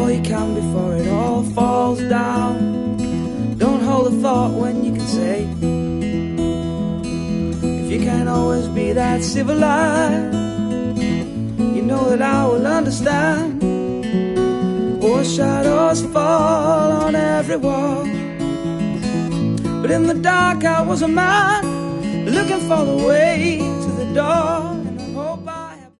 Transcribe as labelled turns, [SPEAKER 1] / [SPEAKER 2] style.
[SPEAKER 1] all you can before it all falls down. Don't hold a thought when you can say, if you can't always be that civilized, you know that I will understand. Or shadows fall on every wall, but in the dark I was a man looking for the way to the door.